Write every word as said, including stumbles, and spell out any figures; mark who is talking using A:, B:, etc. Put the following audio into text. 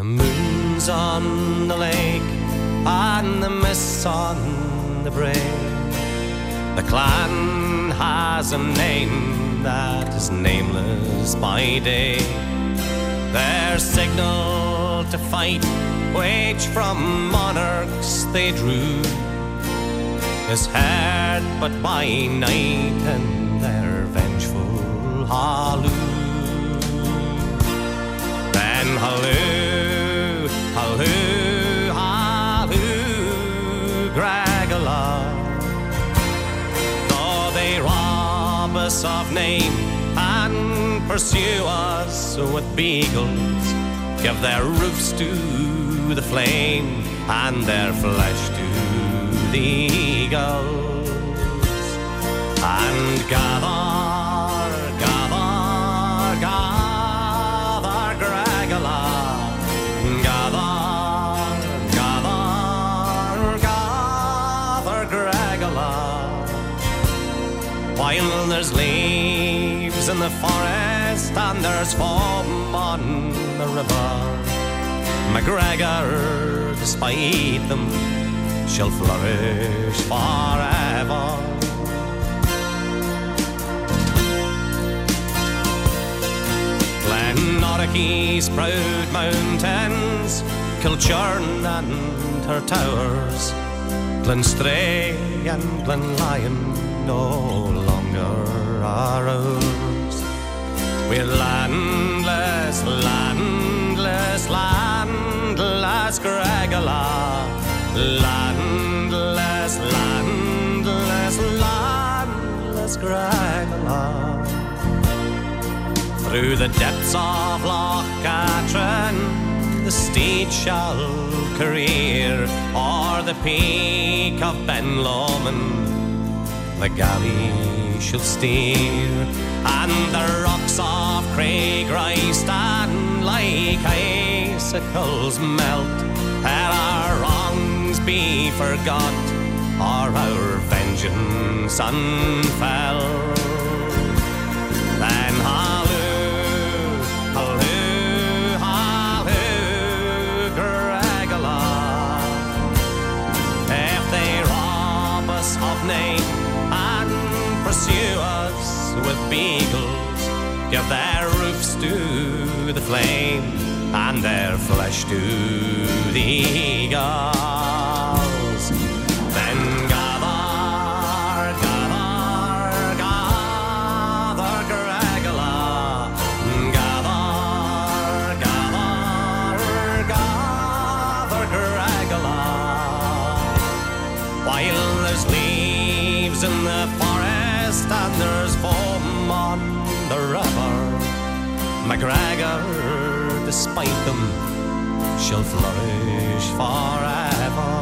A: The moon's on the lake and the mist's on the brae. The clan has a name that is nameless by day. Their signal to fight, which from monarchs they drew, is heard but by night in their vengeful halloo. Then halloo, halloo, halloo, Gregala. Though they rob us of name and pursue us with beagles, give their roofs to the flame and their flesh to the eagles. And gather, gather, gather, Gregala. Gather, gather, gather, Gregala. While there's leaves in the forest and there's foam on the river, MacGregor, despite them, shall flourish forever. Glenorchy's proud mountains, Kilchurn and her towers, Glenstray and Glenlyon no longer are ours. We're landless, landless, landless, Gregala. Landless, landless, landless, Gregala. Through the depths of Loch Katrine the steed shall career, o'er the peak of Ben Lomond the galley shall steer, and the rocks of Craigrye stand like icicles melt, ere our wrongs be forgot or our vengeance unfell. Then halloo, halloo, halloo, Gregala. If they rob us of name and pursue us with beagles, give their roofs to the flame and their flesh to the eagles. Then gather, gather, gather, Gregala. Gather, gather, gather, Gregala. While there's leaves in the forest and there's foam on the river, MacGregor, despite them, shall flourish forever.